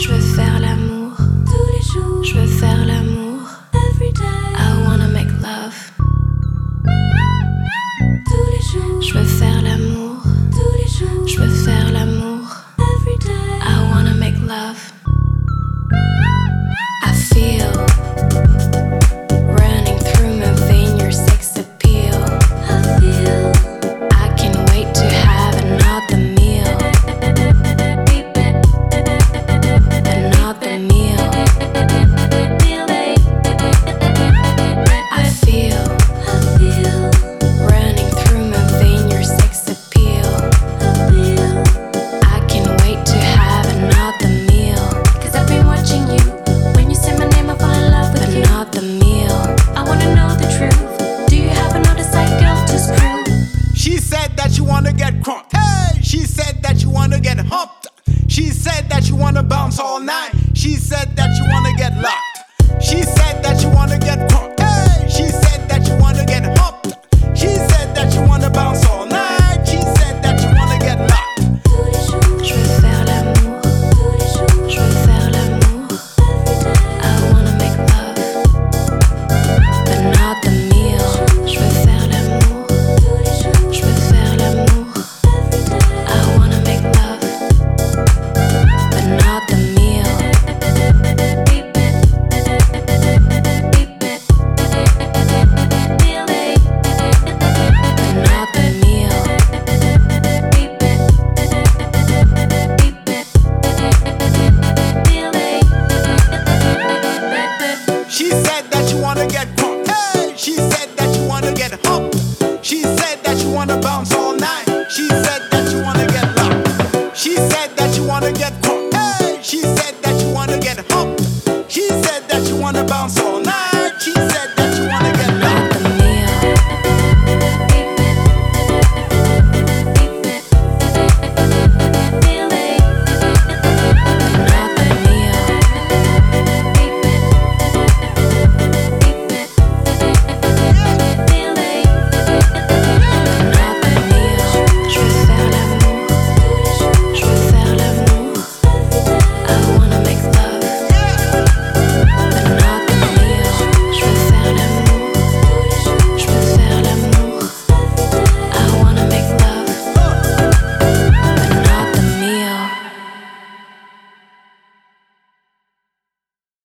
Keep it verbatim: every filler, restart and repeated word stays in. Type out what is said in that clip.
Je veux faire l'amour tous les jours. Je veux faire l'amour every day. I wanna make love tous les jours. Je veux faire l'amour tous les jours. Je veux faire l'amour every day. I wanna make love. I feel running through my veins your sex appeal. I feel I can't wait to have another meal. Another meal. I feel, I feel running through my veins your sex appeal. I feel I can't wait to have another meal. Cause I've been watching you. When you say my name I fall in love with you. Another meal. I wanna know the truth. Do you have another side girl to screw? She said that you wanna get crunk. Hey! She said that you wanna get humped. She said that you wanna bounce all night. She said that you wanna get locked. She said that you wanna get crunk. Hey! She said that you wanna get humped. She said that you wanna bounce all night. She said that you wanna get locked. Tous les jours, je veux faire l'amour. Tous les jours, je veux faire l'amour. I wanna make love, but not the meal. Je veux faire l'amour. Tous les jours, je veux faire l'amour. I wanna make love, but not the meal. But not the meal. She said that you wanna get crunk. Hey! She said that you wanna get humped. She said that you wanna bounce all night. She said that you wanna get locked. She said that you wanna get crunk. Hey! She said that you wanna get humped. She said that you wanna bounce all